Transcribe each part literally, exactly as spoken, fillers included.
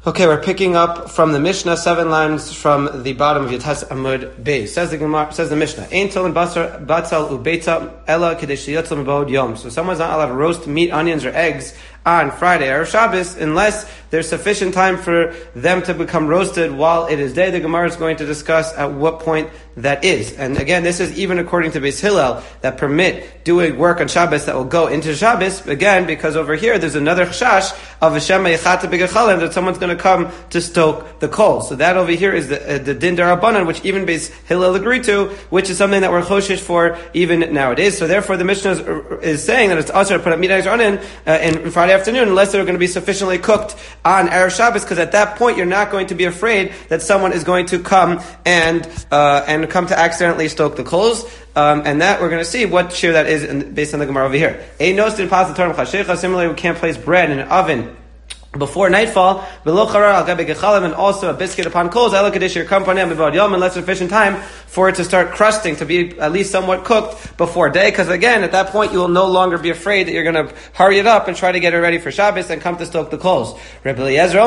Okay, we're picking up from the Mishnah, seven lines from the bottom of Yates Amud Beis. Says the Gemara, says the Mishnah, Ein tolen basar batzal ubeitza ela kedesh yotzal mebod yom. So someone's not allowed to roast meat, onions, or eggs on Friday or Shabbos unless there's sufficient time for them to become roasted while it is day. The Gemara is going to discuss at what point that is. And again, this is even according to Beis Hillel that permit doing work on Shabbos that will go into Shabbos, again, because over here there's another chashash of Hashem Yechata B'Gechalim that someone's going to come to stoke the coals. So that over here is the, uh, the Din Darabanan, which even Beis Hillel agreed to, which is something that we're choshish for even nowadays. So therefore the Mishnah is, is saying that it's also to put up meat, eggs, or onion uh, in Friday afternoon unless they're going to be sufficiently cooked on Erev Shabbos, because at that point you're not going to be afraid that someone is going to come and uh, and come to accidentally stoke the coals. Um, and that we're going to see what shear that is in, based on the Gemara over here. Similarly, we can't place bread in an oven before nightfall, and also a biscuit upon coals, unless sufficient time for it to start crusting, to be at least somewhat cooked before day, because again, at that point, you will no longer be afraid that you're going to hurry it up and try to get it ready for Shabbos and come to stoke the coals. Rabbi Eliezer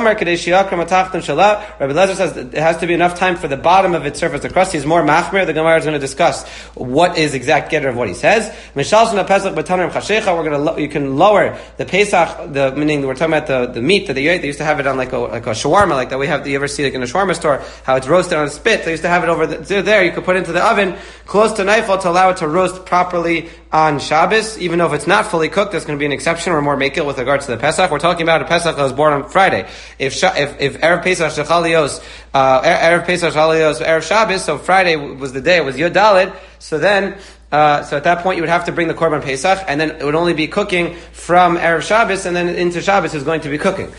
says that it has to be enough time for the bottom of its surface to crust. He's more machmir. The Gemara is going to discuss what is exact getter of what he says. We're going to, you can lower the Pesach, the, meaning we're talking about the, the meat that they ate. They used to have it on like a like a shawarma, like that we have. Do you ever see like in a shawarma store how it's roasted on a spit? They used to have it over the, there. You could put it into the oven close to nightfall to allow it to roast properly on Shabbos. Even though if it's not fully cooked, there's going to be an exception. We're more makil with regards to the Pesach. We're talking about a Pesach that was born on Friday. If if if erev Pesach shechalios, uh, erev Pesach shechalios, erev Shabbos, so Friday was the day. It was Yud Daled. So then. Uh, so at that point you would have to bring the Korban Pesach, and then it would only be cooking from Erev Shabbos, and then into Shabbos is going to be cooking.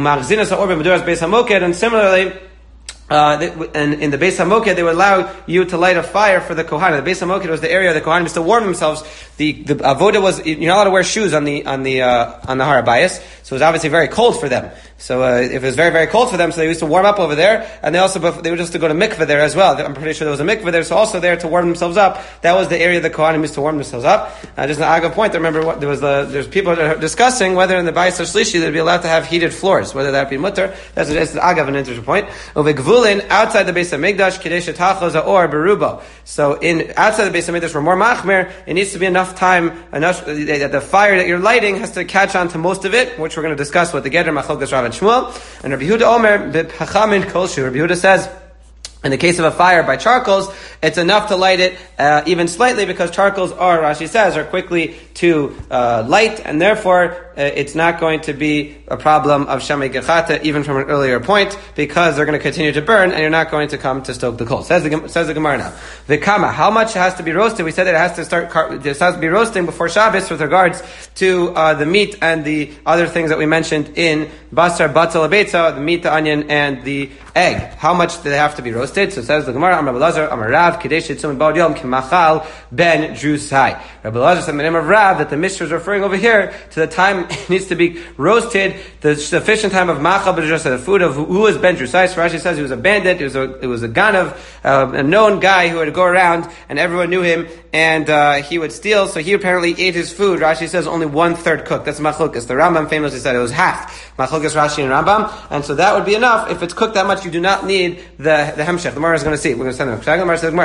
And similarly, Uh, and in the Beis HaMoked, they would allow you to light a fire for the Kohanim. The Beis HaMoked was the area the Kohanim used to warm themselves. The, the avoda was, you're not allowed to wear shoes on the, on the, uh, on the Har HaBayis. So it was obviously very cold for them. So, uh, if it was very, very cold for them, so they used to warm up over there, and they also, they would just to go to mikveh there as well. I'm pretty sure there was a mikveh there, so also there to warm themselves up. That was the area the Kohanim used to warm themselves up. Uh, just an aga point, I remember what, there was the, there's people that are discussing whether in the Bayis HaShlishi they'd be allowed to have heated floors, whether that be mutter. That's, that's an aga of an interesting point. Over Gvulin, outside the Beis HaMikdash, Kedesh Tachos or Beruba. So in, outside the Beis HaMikdash, we're more machmer, it needs to be enough time, enough, that the fire that you're lighting has to catch on to most of it, which we're going to discuss with the Geder, Machlokes Rav and Shmuel. And Rabbi Yehuda Omer, B'Pachamin Kolshu. Rabbi Yehuda says, in the case of a fire by charcoals, it's enough to light it uh, even slightly, because charcoals are, Rashi says, are quickly to uh, light, and therefore uh, it's not going to be a problem of Shamei Gechata, even from an earlier point, because they're going to continue to burn, and you're not going to come to stoke the coal. Says the, says the Gemara now. Vikama, how much has to be roasted? We said that it has to start, it has to be roasting before Shabbos with regards to uh, the meat and the other things that we mentioned in Basar Batzal Abeitza, the meat, the onion, and the egg. How much do they have to be roasted? So it says the Gemara, Amar Belazar, Amar Rav, Kadesh Yitzum Ba'od Yom, Kimachal Ben Drusai. Rabbi Belazar said the name of Rav that the Mishnah is referring over here to the time it needs to be roasted, the sufficient time of Machal Ben Drusai, the food of who was Ben Drusai. So Rashi says he was a bandit, it was a, it was a ganav, uh, a known guy who would go around and everyone knew him, and uh, he would steal, so he apparently ate his food. Rashi says only one third cooked. That's Machlokes. The Rambam famously said it was half. Machlokes Rashi and Rambam. And so that would be enough. If it's cooked that much, you do not need the, the Hemshech. The Gemara is going to see. We're going to send them. The Gemara says,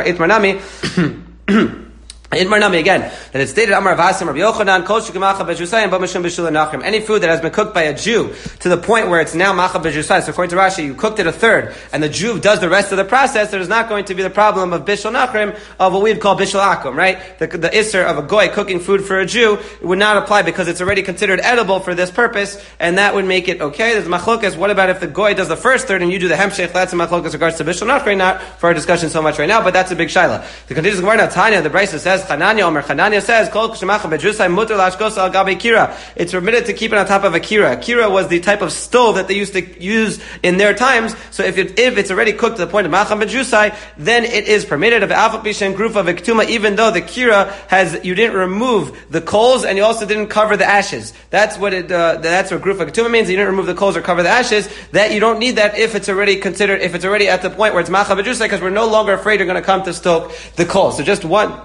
Itmarnami. Itmarnami again, that it's stated, Amar Vasim, Rabbi Yochanan, Kol Shukamacha Bejusayim, Bamashim Bishul Nachrim. Any food that has been cooked by a Jew to the point where it's now Macha Bejusayim. So according to Rashi, you cooked it a third, and the Jew does the rest of the process, there's not going to be the problem of Bishul Nachrim, of what we'd call Bishul Akum, right? The, the Isser of a Goy cooking food for a Jew would not apply because it's already considered edible for this purpose, and that would make it okay. There's Machlokas. What about if the Goy does the first third and you do the Hemshech? That's a Machlokas regards to Bishul Nachrim, not for our discussion so much right now, but that's a big shaila. The continues Gemara Tanya, the Brisa says, Chananya Omer Chananya says, it's permitted to keep it on top of a kira. Kira was the type of stove that they used to use in their times. So if it, if it's already cooked to the point of macham bejusai, then it is permitted of alphapisha group of iktuma, even though the kira has, you didn't remove the coals and you also didn't cover the ashes. That's what it, uh, that's what group of iktuma means. You didn't remove the coals or cover the ashes. That you don't need that if it's already considered, if it's already at the point where it's macham bejusai, because we're no longer afraid you're going to come to stoke the coals. So just one, one point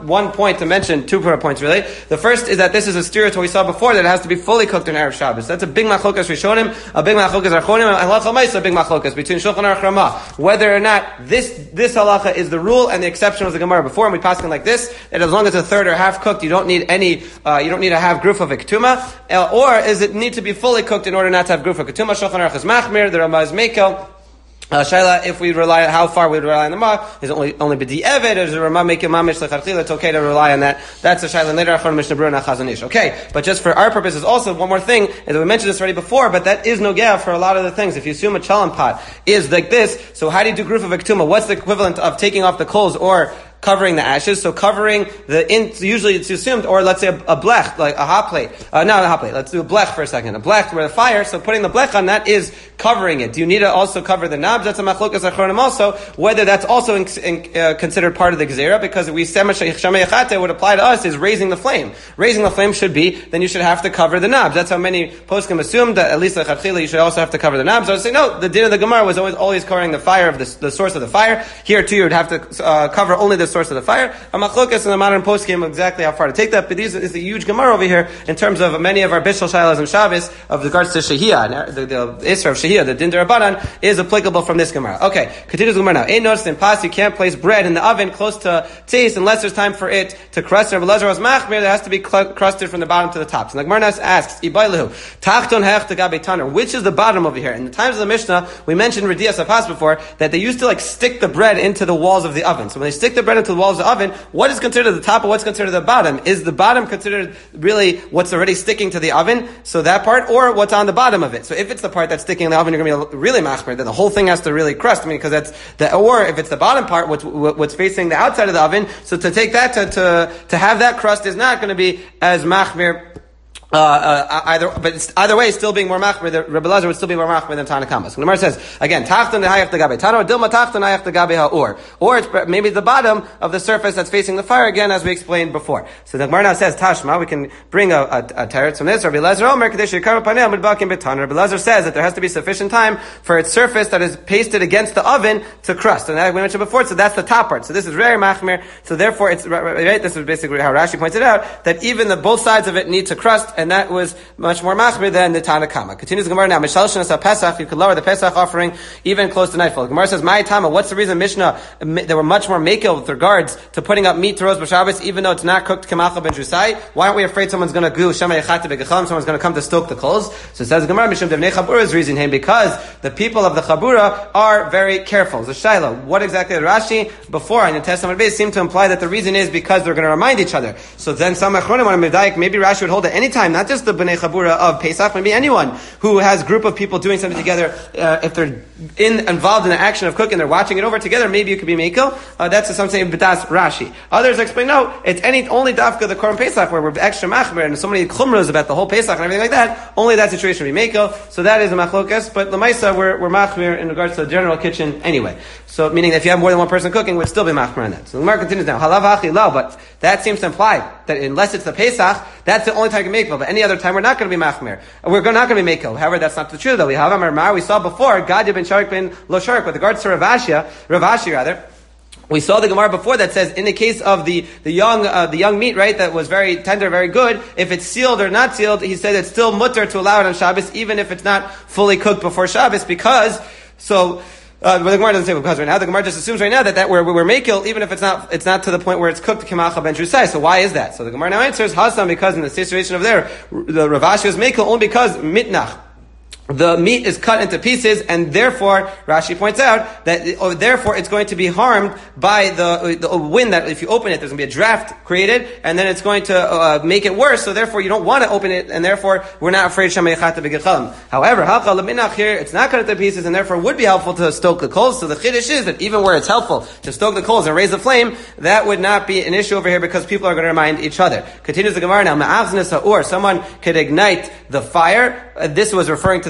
point to mention, two points really. The first is that this is a steer to what we saw before, that it has to be fully cooked in Erev Shabbos. That's a big machlokas Rishonim, a big machlokas Archonim, and halacha ma'isa, a big machlokas between Shulchan Aruch Ramah. Whether or not this this halacha is the rule and the exception was the Gemara before, and we pass it like this, that as long as it's a third or half cooked, you don't need any, uh, you don't need to have grufa of iktuma, uh, or is it need to be fully cooked in order not to have grufa ketuma? Shulchan Aruch is machmir, the Ramah is mekel. Uh, Shaila, if we rely on how far we rely on the ma, is it only only b'di evet, or is the Ramah making mamish lechatchila? It's okay to rely on that. That's a Shaila later. Achron Mishnah Berurah Chazon Ish. Okay, but just for our purposes, also one more thing is that we mentioned this already before, but that is no gav for a lot of the things. If you assume a chalon pot is like this, so how do you do grufa v'ktuma? What's the equivalent of taking off the coals or covering the ashes? So covering the, in, usually it's assumed, or let's say a, a blech, like a hot plate. Uh, not a hot plate, let's do a blech for a second. A blech where the fire, so putting the blech on that is covering it. Do you need to also cover the knobs? That's a machlokas achronim also, whether that's also in, in, uh, considered part of the gzera, because we shamei would apply to us is raising the flame. Raising the flame should be, then you should have to cover the knobs. That's how many poskim assume that at least lechatchila you should also have to cover the knobs. I would say no, the din of the Gemara was always always covering the fire of the, the source of the fire. Here too you would have to uh, cover only the source of the fire. A machlokas in the modern poskim exactly how far to take that, but these is a huge Gemara over here in terms of many of our bishul shailas and Shabbos of regards to shehiyah, the, the, the Isra of shehiyah, the din derabanan is applicable from this Gemara. Okay, continues the Gemara now. Ain't noticed in pas you can't place bread in the oven close to taste unless there's time for it to crust. Rabbi Elazar was machmir, there has to be cl- crusted from the bottom to the top. So the Gemara asks, Ibailahu, tachton hech tagabe taner, which is the bottom over here? In the times of the Mishnah, we mentioned Redias Apas before, that they used to like stick the bread into the walls of the oven. So when they stick the bread into the walls of the oven, what is considered the top and what's considered the bottom? Is the bottom considered really what's already sticking to the oven? So that part, or what's on the bottom of it? So if it's the part that's sticking in the oven, you're going to be really machmir, then the whole thing has to really crust. I mean, because that's the, or if it's the bottom part, what's, what's facing the outside of the oven, so to take that, to, to, to have that crust is not going to be as machmir. Uh, uh, either, but it's, either way, still being more machmir, the Rebbe Elazar would still be more machmir than Tanakama. So the Gemara says, again, tachton hayach tegabe tano, dilma tachton hayach tegabe ha'or. Or it's maybe the bottom of the surface that's facing the fire, again, as we explained before. So the Gemara now says, Tashma, we can bring a, a, a teretz from this. Rebbe Elazar Omer, kadesh yikar panel midbakim betan. Rebbe Elazar says that there has to be sufficient time for its surface that is pasted against the oven to crust. And as we mentioned before, so that's the top part. So this is very machmir. So therefore, it's, right, this is basically how Rashi pointed out, that even the both sides of it need to crust, and that was much more machmir than the Tanakama. Continues the Gemara now. Mishal Shnas Pesach, you could lower the Pesach offering even close to nightfall. The Gemara says, "My Tama, what's the reason Mishnah they were much more makel with regards to putting up meat to roast b'Shabbos, even though it's not cooked kemacha ben jusai? Why aren't we afraid someone's going to go shema yechate begecham? Someone's going to come to stoke the coals?" So it says the Gemara, Mishum devnei Chabura's reason him, because the people of the Chabura are very careful. The Shaila, what exactly? Rashi before in the Testament base seemed to imply that the reason is because they're going to remind each other. So then some achronim on Medayik, maybe Rashi would hold at any time, not just the bnei Chabura of Pesach, maybe anyone who has a group of people doing something together, uh, if they're in, involved in the action of cooking, they're watching it over together, maybe it could be mekel. Uh, that's something b'das Rashi. Others explain, no, it's any, only dafka the Korban Pesach, where we're extra machmer, and so many chumras about the whole Pesach and everything like that, only that situation would be mekel. So that is a machlokas, but l'maisa, we're, we're machmer in regards to the general kitchen anyway. So, meaning that if you have more than one person cooking, it would still be machmer on that. So the Gemara continues now, halav hachi lo, but that seems to imply that unless it's the Pesach, that's the only time you can make it, but any other time we're not going to be machmer. We're not going to be mekel. However, that's not the truth though. We have Amar Mar, we saw before, Gadya ben Sharik ben Lo Sharik, with regards to Ravashia, Ravashi rather, we saw the Gemara before that says, in the case of the, the young, uh, the young meat, right, that was very tender, very good, if it's sealed or not sealed, he said it's still mutter to allow it on Shabbos, even if it's not fully cooked before Shabbos, because, so, Uh, but the Gemara doesn't say because right now. The Gemara just assumes right now that, that we're, we're mekel, even if it's not, it's not to the point where it's cooked kemacha ben jusai. So why is that? So the Gemara now answers, Hasam, because in the situation of there, the Ravashi was mekel only because mitnach. The meat is cut into pieces, and therefore, Rashi points out that, or therefore, it's going to be harmed by the, the wind that if you open it, there's going to be a draft created, and then it's going to uh, make it worse, so therefore you don't want to open it, and therefore, we're not afraid Shema Yechata B'Gechalim. However, Halcha L'Minach here, it's not cut into pieces, and therefore would be helpful to stoke the coals, so the Chiddush is that even where it's helpful to stoke the coals and raise the flame, that would not be an issue over here, because people are going to remind each other. Continues the Gemara now, Ma'avznes Ha'ur, someone could ignite the fire, uh, this was referring to the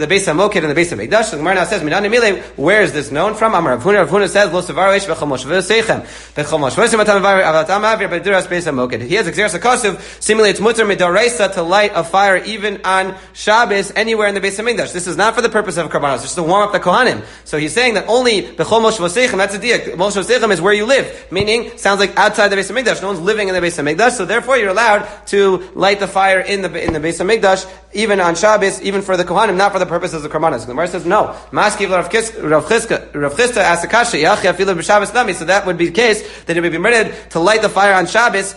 the Beis HaMoked and the Beis HaMikdash. The Gemara now says, Minani Mile, where is this known from? Amar Rav Huna, Rav Huna says, Lo Savar Eish B'chol Moshe V'Seichem. B'chol Moshe V'Seichem Atam Avatam Avir B'Duras Beis HaMoked. He has Exeris HaKosuv, seemingly it's mutter midoraisa to light a fire even on Shabbos anywhere in the Beis HaMikdash. This is not for the purpose of Karbanos, just to warm up the Kohanim. So he's saying that only B'chol Moshe V'Seichem, that's a diak. Moshe V'Seichem is where you live, meaning, sounds like outside the Beis HaMikdash. No one's living in the Beis HaMikdash, so therefore you're allowed to light the fire in the in the Beis HaMikdash, even on Shabbos, even for the Kohanim, not for the purposes of Karbanos. The Gemara says no. Maskiv Rav Chisda Rav Chisda asked the kasha, Yachi afilu b'Shabbos nami. So that would be the case that it would be permitted to light the fire on Shabbos.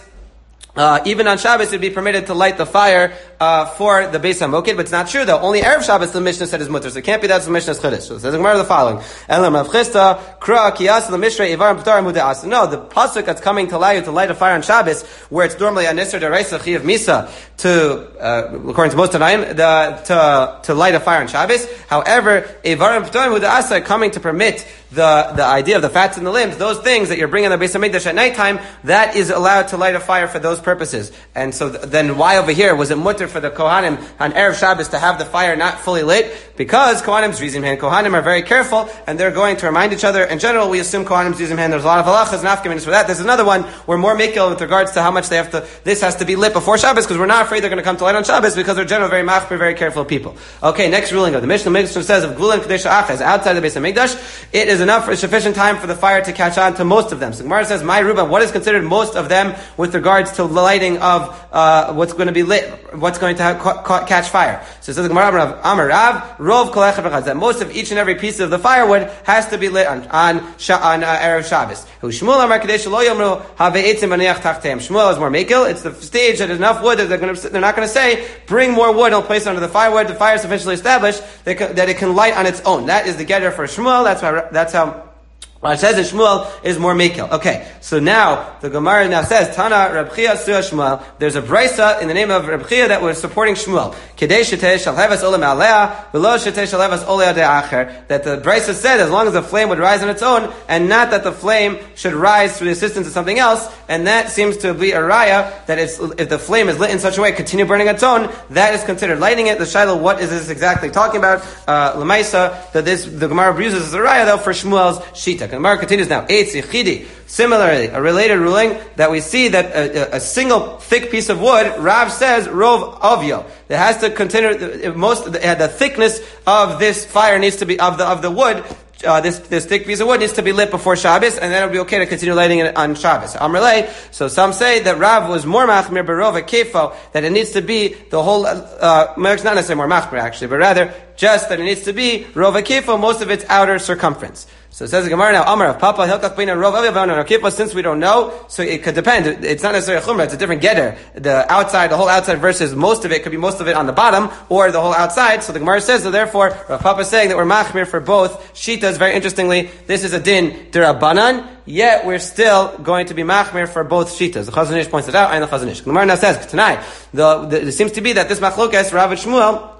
Uh, even on Shabbos, it'd be permitted to light the fire uh, for the Beis HaMoked, but it's not true though. Only Erev Shabbos the Mishnah said is mutter, so it can't be that's the Mishnah's chiddush. So it says the following: Elam Rav Chisda Kra Kiyas LeMishrei Ivarim P'tar Mude Asa. No, the pasuk that's coming to allow you to light a fire on Shabbos, where it's normally a Nisr Deraisa Chiyav Misa to, uh, according to most Tanaim, the to to light a fire on Shabbos. However, Ivarim P'tar Mude Asa coming to permit the the idea of the fats and the limbs, those things that you're bringing on the Beis HaMikdash at nighttime, that is allowed to light a fire for those purposes. And so th- then why over here was it mutter for the Kohanim on Erev Shabbos to have the fire not fully lit? Because Kohanim's Rizim hand. Kohanim are very careful and they're going to remind each other. In general, we assume Kohanim's Rizim hand. There's a lot of halachas and afkaminus for that. There's another one where more mikil with regards to how much they have to, this has to be lit before Shabbos because we're not afraid they're going to come to light on Shabbos because they're generally very machmir, very careful people. Okay, next ruling of the Mishnah. Mishnah says of Glulan Kadesha Achaz outside the Beis HaMikdash, it is enough for sufficient time for the fire to catch on to most of them. So Gemara says, my Ruba, what is considered most of them with regards to the lighting of uh, what's going to be lit, what's going to have, ca- ca- catch fire? So it says the Gemara, Amar Rav, Rov Kol Echad V'Chad, that most of each and every piece of the firewood has to be lit on on, on uh, Erev Shabbos. Shmuel Amar Kadesh Lo Yomru Have'etzim V'Neach Tachteim. Shmuel is more makil. It's the stage that enough wood that they're going to, they're not going to say, bring more wood, I'll place it under the firewood. The fire is sufficiently established that, that it can light on its own. That is the getter for Shmuel. That's why, that's how Well, it says that Shmuel is more Mekel. Okay, so now the Gemara now says Tana Reb Chia Suah Shmuel. There's a brisa in the name of Reb Chia that was supporting Shmuel. Kedei shetei shel hevas olam alea, v'lo shetei shel hevas olea de'acher. That the brisa said as long as the flame would rise on its own, and not that the flame should rise through the assistance of something else. And that seems to be a raya that it's, if the flame is lit in such a way, continue burning its own, that is considered lighting it. The Shiloh, what is this exactly talking about? Uh, Lamaisa, that this the Gemara uses as a raya though for Shmuel's shita. The Gemara continues now. Eitz yichidi. Similarly, a related ruling that we see that a, a, a single thick piece of wood, Rav says, rov ovyo. It has to consider most of the, the thickness of this fire needs to be of the of the wood. Uh, this this thick piece of wood needs to be lit before Shabbos, and then it'll be okay to continue lighting it on Shabbos. Amrlei. So some say that Rav was more machmir berova kefo, that it needs to be the whole. Uh, not necessarily more machmir actually, but rather just that it needs to be rova kefo, most of its outer circumference. So it says the Gemara now, Amar of Papa Hilkach Beina Rov Avivon Kefo. Since we don't know, so it could depend. It's not necessarily a chumrah; it's a different getter. The outside, the whole outside versus most of it could be most of it on the bottom or the whole outside. So the Gemara says that therefore, Rav Papa is saying that we're machmir for both shitas. Very interestingly, this is a din derabanan. Yet we're still going to be machmir for both shitas. The Chazon Ish points it out, and the Chazon Ish. The Gemara now says tonight, the, the, it seems to be that this machlokes Rav and Shmuel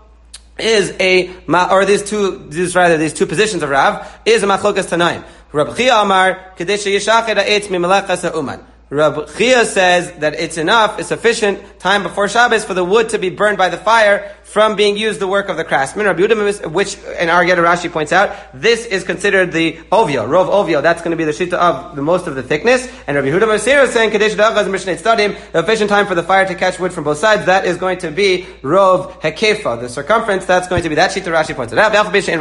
is a, or these two, these rather, these two positions of Rav, is a machlokas tanaim. Rab Chia Amar, Kadesh Yishached Ha'etz Mimalachas Ha'uman. Rab Chia says that it's enough, it's sufficient time before Shabbos for the wood to be burned by the fire from being used the work of the craftsman. Rabbi Yehuda, which in our Geder Rashi points out, this is considered the ovio, rov ovio. That's going to be the shita of the most of the thickness. And Rabbi Yehuda Masir is saying Kadesh Da'achaz Mishnei Tzadim, the sufficient time for the fire to catch wood from both sides. That is going to be rov hekefa, the circumference. That's going to be that shita Rashi points it out.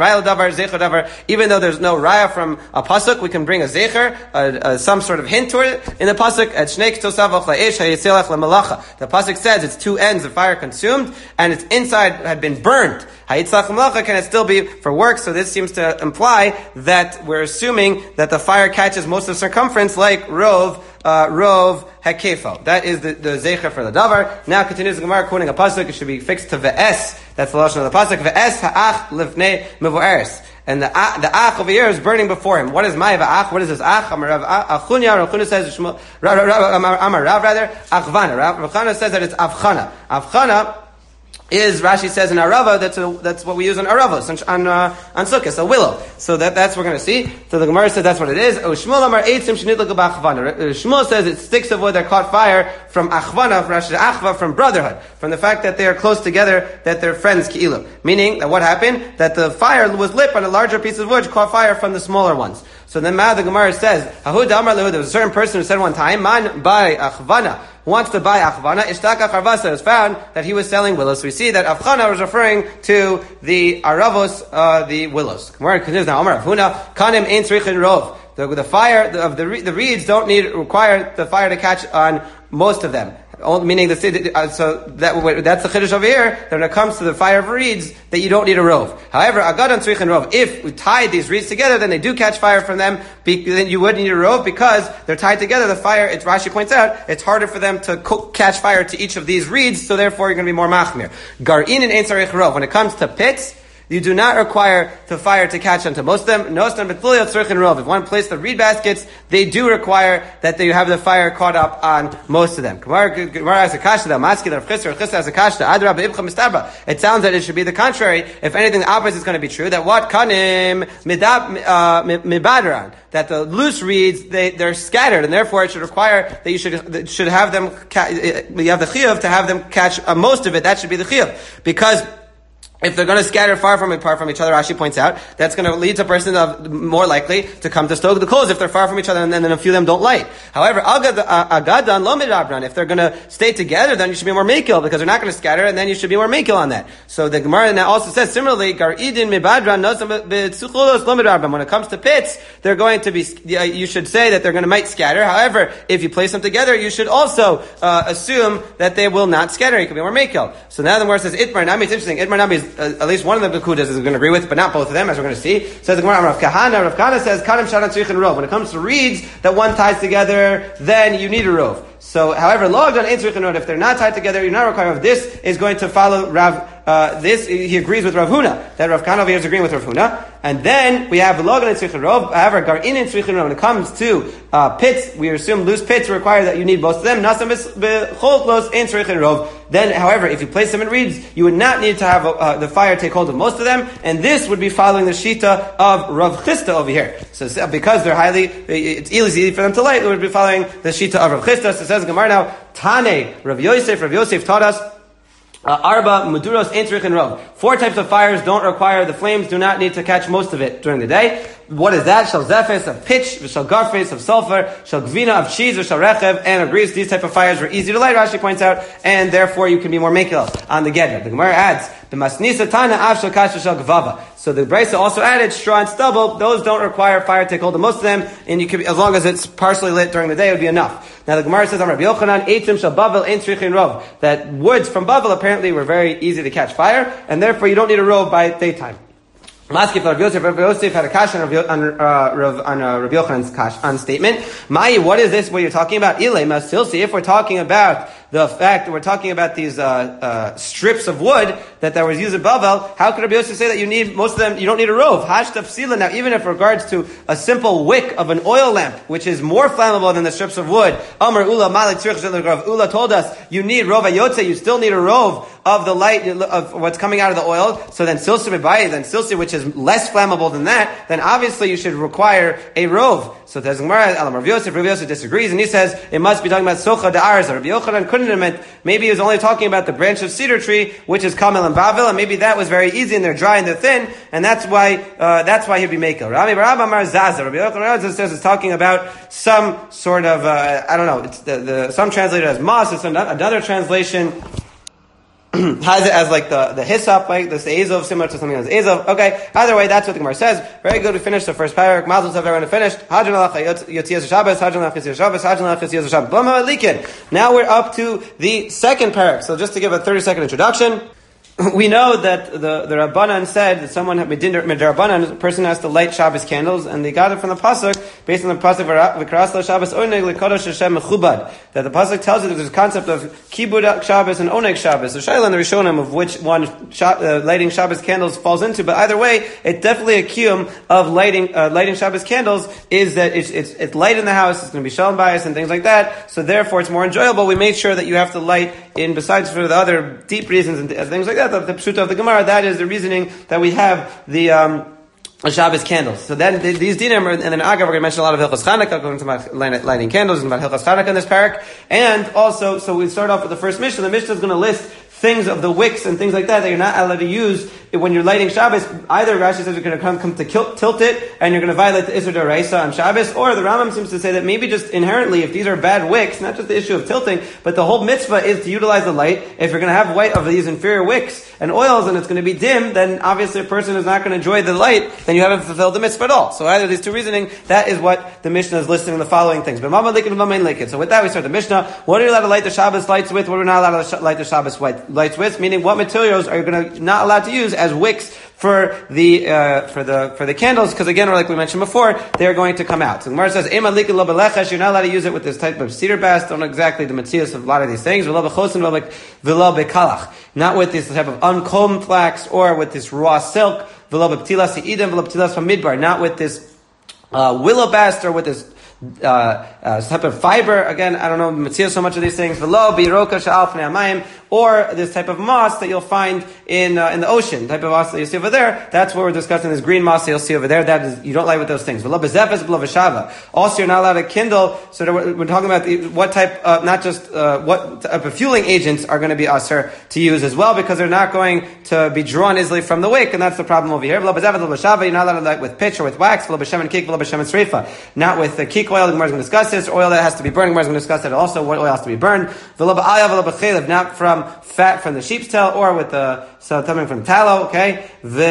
Even though there's no raya from a pasuk, we can bring a zecher, a, a, some sort of hint to it in the pasuk. At Shnei Ktosav La'esh Hayiselach Lamalacha. The pasuk says it's two ends of fire consumed, and its inside had been burned. Hayitzach Lamalacha, can it still be for work? So this seems to imply that we're assuming that the fire catches most of the circumference, like Rov, uh, Rov Hakefo. That is the, the Zecher for the Davar. Now continues the Gemara quoting a pasuk. It should be fixed to Ve'es. That's the lashon of the pasuk. Ve'es ha'ach lifnei mevo'eres. And the the ach over here is burning before him. What is my ach? What is this ach? Amar Rav Achunya. Rav Achunya says Amar Rav rather Achvana. Rav Achunya says that it's Avchana. Avchana is, Rashi says in Arava, that's a, that's what we use on Aravos, on, uh, on Sukkot, a willow. So that, that's what we're going to see. So the Gemara says that's what it is. Shmuel says it's sticks of wood that caught fire from Achvana, from Rashi Achva, from brotherhood, from the fact that they are close together, that they're friends, Ki'ilu. Meaning that what happened? That the fire was lit on a larger piece of wood, caught fire from the smaller ones. So then the Gemara says, there was a certain person who said one time, Man by Achvana, who wants to buy Achvana, Ishtaka Charvasa. It was found that he was selling willows. So we see that Achvana was referring to the Aravos, uh, the willows. Gemara continues now, Amar Avhuna, Kanim Ein Tzrichin Rov. The, the fire, the, of the, the reeds don't need, require the fire to catch on most of them. Meaning, the, uh, so that, that's the chiddush over here, that when it comes to the fire of reeds, that you don't need a rov. However, agad on tzrichin rov, if we tied these reeds together, then they do catch fire from them, be, then you would need a rov, because they're tied together, the fire, it's Rashi points out, it's harder for them to cook, catch fire to each of these reeds, so therefore you're going to be more machmir. Gar'in and ein tzarich rov, when it comes to pits, you do not require the fire to catch onto most of them. No, if one placed the reed baskets, they do require that you have the fire caught up on most of them. It sounds that it should be the contrary. If anything, the opposite is going to be true. That what kanim mibadran, that the loose reeds they they're scattered, and therefore it should require that you should should have them. You have the chiyuv to have them catch uh, most of it. That should be the chiyuv, because if they're going to scatter far from apart from each other, Rashi points out, that's going to lead to a person of more likely to come to stoke the coals if they're far from each other, and then, then a few of them don't light. However, agadan lo midabran, if they're going to stay together, then you should be more makil, because they're not going to scatter, and then you should be more makil on that. So the Gemara now also says similarly, gar idin mibadran nosam betzuchulos lo midabran. When it comes to pits, they're going to be. You should say that they're going to might scatter. However, if you place them together, you should also uh, assume that they will not scatter. You can be more makil. So now the Gemara says itmar nami. It's interesting. Itmar nami is Uh, at least one of the Bekudas is going to agree with, but not both of them, as we're going to see. Says the Gemara, Rav Kahana, Rav Kahana says, Kanim Sharan Tzrichin Rov. When it comes to reeds that one ties together, then you need a rov. So, however, Lo Agdan Ein Tzrichin Rov, if they're not tied together, you're not required of this, is going to follow Rav, uh, this, he agrees with Rav Huna, that Rav Kahana over here is agreeing with Rav Huna. And then we have Lo Agdan Ein Tzrichin Rov, however, Gar In Ein Tzrichin Rov, when it comes to uh, pits, we assume loose pits require that you need both of them. Nasam B'chol Klos Ein Tzrichin Rov. Then, however, if you place them in reeds, you would not need to have uh, the fire take hold of most of them, and this would be following the shita of Rav Chisda over here. So, because they're highly, it's easy for them to light, it would be following the shita of Rav Chisda. So it says Gemara now, Tane, Rav Yosef, Rav Yosef taught us, Uh, arba, Muduros, Ein Tzrichin Rov. Four types of fires don't require, the flames do not need to catch most of it during the day. What is that? Shal Zephes of pitch, Shal Garfes of sulfur, Shal Gvina of cheese, or Shal Rechev, and of grease. These type of fires were easy to light, Rashi points out, and therefore you can be more makil on the Gedra. The Gemara adds, B'masnisa Tana Av Shal Kasha Shal Gvava. So the Brisa also added straw and stubble. Those don't require fire to take hold of most of them, and you can, as long as it's partially lit during the day, it would be enough. Now the Gemara says, Rabbi Yochanan, Eitzim Shal Bavel Ein Tzrichin Rov, that woods from Bavel apparently were very easy to catch fire, and therefore you don't need a rov by daytime. Maskif Rav Yosef, Rav Yosef had a kash on Rav, on, uh, Rav, on uh, Rav Yochanan's kash on statement. Mai, what is this? What you're talking about? Ilay Masilsi. If we're talking about the fact that we're talking about these uh, uh, strips of wood that that was used at Bavel, how could Rabbi Yosef say that you need most of them? You don't need a rov. Hashtaf sila. Now, even if regards to a simple wick of an oil lamp, which is more flammable than the strips of wood, Amar Ula Malik Tzrich Rav Ula told us you need rov ayotze. You still need a rov of the light of what's coming out of the oil. So then silsi mebayi, then silsi, which is less flammable than that, then obviously you should require a rov. So the Gemara, Rav Yosef, Rav Yosef disagrees, and he says it must be talking about socha da'arza. Rabbi Yochanan couldn't have meant, maybe he was only talking about the branch of cedar tree, which is kamel and bavel, and maybe that was very easy, and they're dry and they're thin, and that's why uh, that's why he'd be makel. Rabbi Barab Amar Zaza. Rabbi Yochanan says it's talking about some sort of uh, I don't know. It's the, the some translated as moss. It's another translation has it as like the, the hyssop, like this Azov, similar to something else. Azov. Okay. Either way, that's what the Gemara says. Very good. We finished the first paragraph. Mazel tov, everyone finished. Hajjan alach yotziyaz Shabbos. Hajjan alach yotziyaz Shabbos. Hajjan alach yotziyaz Shabbos. Blama likin. Now we're up to the second paragraph. So just to give a thirty second introduction. We know that the, the Rabbanan said that someone, Rabbanan, a person has to light Shabbos candles, and they got it from the Pasuk, based on the Pasuk, V'karas lo Shabbos oneg l'kodosh Hashem mechubad, that the Pasuk tells you that there's a concept of Kibud Shabbos and Oneg Shabbos. The Shaila and the Rishonim of which one uh, lighting Shabbos candles falls into, but either way, it's definitely a kiyum of lighting uh, lighting Shabbos candles, is that it's, it's, it's light in the house, it's going to be shalom bias and things like that, so therefore it's more enjoyable. We made sure that you have to light in besides for the other deep reasons and things like that, the, the pshuta of the Gemara, that is the reasoning that we have the um, Shabbos candles. So then the, these dinim, are, and then Agav, we're going to mention a lot of Hilchos Chanukah, going to about lighting candles and about Hilchos Chanukah in this parak. And also, so we start off with the first Mishnah. The Mishnah is going to list things of the wicks and things like that that you're not allowed to use when you're lighting Shabbos. Either Rashi says you're going to come, come to kill, tilt it and you're going to violate the Isur D'Oraisa on Shabbos, or the Rambam seems to say that maybe just inherently, if these are bad wicks, not just the issue of tilting, but the whole mitzvah is to utilize the light. If you're going to have white of these inferior wicks and oils and it's going to be dim, then obviously a person is not going to enjoy the light, then you haven't fulfilled the mitzvah at all. So either of these two reasoning, that is what the Mishnah is listing in the following things. So with that we start the Mishnah. What are you allowed to light the Shabbos lights with? What are we not allowed to light the Shabbos lights with? Meaning what materials are you going to not allowed to use as wicks for the uh, for the for the candles? Because again, like we mentioned before, they are going to come out. So the Gemara says, you're not allowed to use it with this type of cedar bast. Don't know exactly the materials of a lot of these things. Not with this type of uncombed flax or with this raw silk. Not with this uh, willow bast or with this Uh, uh, type of fiber. Again, I don't know material so much of these things. Or this type of moss that you'll find in uh, in the ocean, type of moss that you see over there. That's what we're discussing. This green moss that you'll see over there. That is, you don't light with those things. Also, you're not allowed to kindle. So we're, we're talking about the, what type, uh, not just uh, what type of fueling agents are going to be asur to use as well, because they're not going to be drawn easily from the wick, and that's the problem over here. You're not allowed to light with pitch or with wax. Not with the kik oil. The Gemara is going to discuss this. Oil that has to be burned. The Gemara is going to discuss it also. What oil has to be burned? Not from fat from the sheep's tail or with the so coming from tallow. Okay.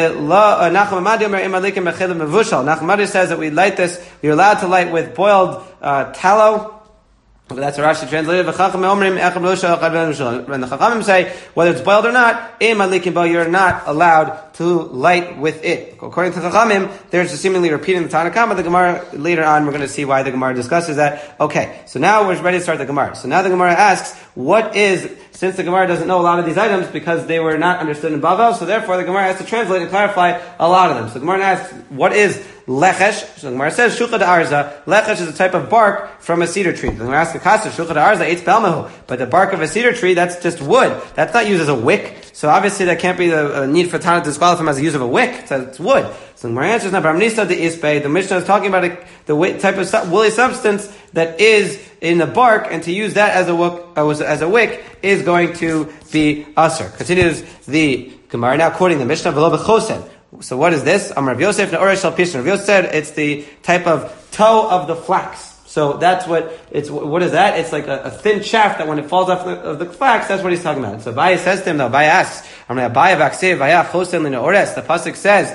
Nachmadi says that we light this. We're allowed to light with boiled uh, tallow. That's what Rashi translated. And the Chachamim say, whether it's boiled or not, you're not allowed to light with it. According to the Chachamim, there's seemingly repeating the Tanakh, but the Gemara, later on, we're going to see why the Gemara discusses that. Okay, so now we're ready to start the Gemara. So now the Gemara asks, what is, since the Gemara doesn't know a lot of these items because they were not understood in Bavel, so therefore the Gemara has to translate and clarify a lot of them. So the Gemara asks, what is lechesh? So the Gemara says, Shucha d'arza. Lechesh is a type of bark from a cedar tree. The Gemara asks the Kasser, Shucha d'arza, eitz pelmahu. But the bark of a cedar tree, that's just wood. That's not used as a wick. So obviously that can't be the uh, need for Tana to disqualify him as the use of a wick. It's, it's wood. So the Gemara answers, now, Bramnisa de ispe. The Mishnah is talking about a, the type of su- woolly substance that is in the bark, and to use that as a wick, uh, as a wick is going to be asur. Continues the Gemara now quoting the Mishnah, V'lo b'chosen. So what is this? Amar Rav Yosef ne'oresh shel pishon. Rav Yosef said it's the type of toe of the flax. So that's what it's. What is that? It's like a, a thin shaft that when it falls off the, of the flax, that's what he's talking about. So Abaye says to him, though, Abaye asks, Abaye v'akseh v'ayach chosen l'ne'ores. The pasuk says.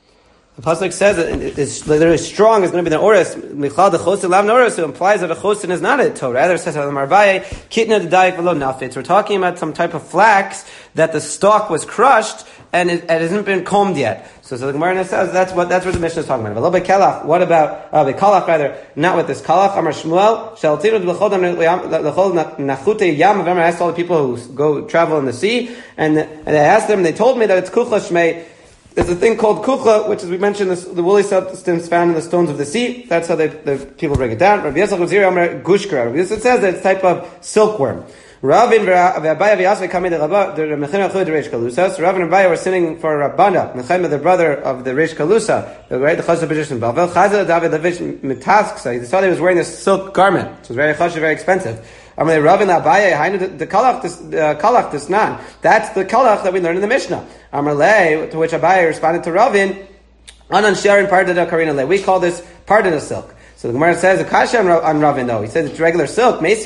The pasuk says that it's literally strong is going to be the ores. Michal the chosin lav noros. So it implies that a chosin is not a toe. Rather, it says Abaye kitna the daik v'lo nafit. We're talking about some type of flax that the stalk was crushed and it, it hasn't been combed yet. So, so the Gemara says that's what that's what the Mishnah is talking about. V'lo bekalach. What about uh, the kalach? Rather, not with this kalach. Amar Shmuel shaltinu l'chol l'chol nachute yam. I asked all the people who go travel in the sea, and and I asked them. They told me that it's kuchla shmei. There's a thing called kuchla, which is, we mentioned, this, the woolly substance found in the stones of the sea. That's how they, the people break it down. Rabbi Yisrael Ziri Amar Gushkra. Rabbi Yisrael says that it's a type of silkworm. Ravin v'Abaye v'Yasvei coming to Rabba, the Mechina Chud Reish Kalusa. So Ravin and Abaye were sitting for Rabbana, Mechina, the brother of the Reish Kalusa, the right, the Chazal position. Bavel Chazal David Levish Mitasksa. He saw he was wearing this silk garment, which was very chashiv, very expensive. I mean, Ravin Abaye, the kalach, the kalach, this nan. That's the kalach that we learned in the Mishnah. Amarle, to which Abaye responded to Ravin, Anan Sharon Pardada Karina Le. We call this Pardada silk. So the Gemara says, Akasha on Ravin though. He says it's regular silk. We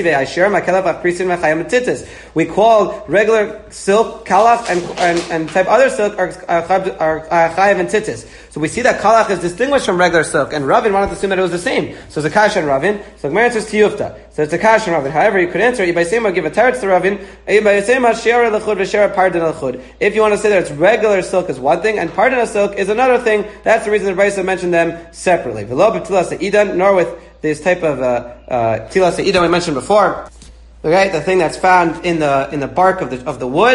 call regular silk, kalach, and, and, and type other silk are, are, are, are chayav and tzitzis. So we see that kalach is distinguished from regular silk, and Ravin wanted to assume that it was the same. So it's Akasha and Ravin. So the Gemara answers Tiyufta. So it's Akasha and Ravin. However, you could answer, Ibaysema give a teretz to Ravin, Ibaysema shiara lechud v'shara pardon lechud. If you want to say that it's regular silk is one thing, and pardon silk is another thing, that's the reason the Brisa mentioned them separately. V'lo b'tilas idan, nor with this type of uh, uh, tilas idan we mentioned before. Okay, the thing that's found in the in the bark of the of the wood.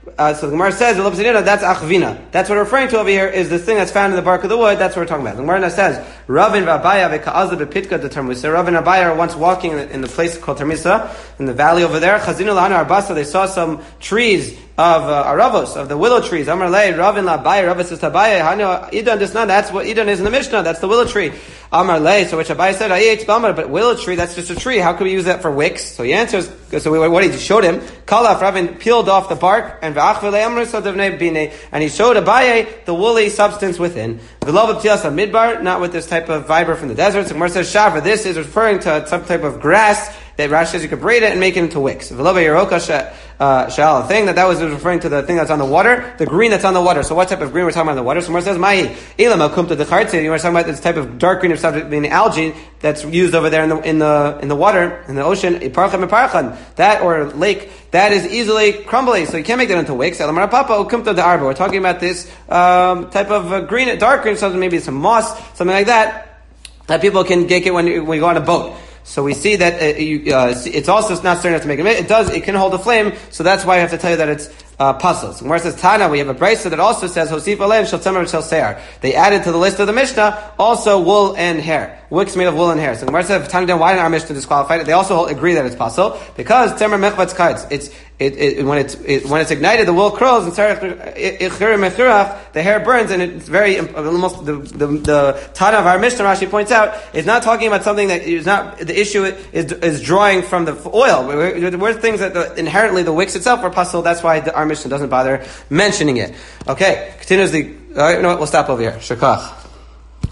Uh, so the Gemara says, that's achvina. That's what we're referring to over here, is this thing that's found in the bark of the wood. That's what we're talking about. The Gemara says, Ravin v'Abaya v'ka'azah b'pitka de Termusa. Ravin and Abaya are once walking in the, in the place called Termusa, in the valley over there. Chazinu la'ana arbasa, they saw some trees of uh, aravos, of the willow trees. Amar lei, Ravin la'Abaya, Ravin says to Abaya, Hanu Idan Disnan, that's what Idan is in the Mishnah, that's the willow tree. Amar lei, so which Abaya said, Ayet b'amar, but willow tree, that's just a tree. How could we use that for wicks? So he answers, so we, what he showed him, Kalaf, Ravin peeled off the bark, and and he showed Abaye the woolly substance within. Midbar, not with this type of fiber from the desert. So Gemara says Shavra, this is referring to some type of grass that Rashi says you could braid it and make it into wicks. Uh, shal, thing that that was referring to the thing that's on the water, the green that's on the water. So what type of green we're talking about on the water? So Gemara says Mahi Elam al kumta dechartze. You were talking about this type of dark green of subject being algae that's used over there in the in the in the water in the ocean. That or lake that is easily crumbly, so you can't make that into wicks. We're talking about this um, type of uh, green, dark green, something maybe some moss, something like that, that people can get it when you, when you go on a boat. So we see that uh, you, uh, it's also not certain enough to make it. It does. It can hold a flame. So that's why I have to tell you that it's uh, puzzles. Where it says Tana, we have a brisa that also says Hosif Aleim Shel Tzemer Shel Seir. They added to the list of the Mishnah also wool and hair, wicks made of wool and hair. So where it says Tana, why didn't our Mishnah disqualify it? They also agree that it's puzzle because Tzemer Mechvatz Kaitz. It's it, it when it's it, when it's ignited, the wool curls and the hair burns, and it's very almost the the, the Tana of our Mishnah. Rashi points out is not talking about something that is not the issue is is drawing from the oil. We're, we're things that the, inherently the wicks itself are puzzle. That's why the, our Mishnah doesn't bother mentioning it. Okay, continues the. All right, you know what? We'll stop over here. Shakach.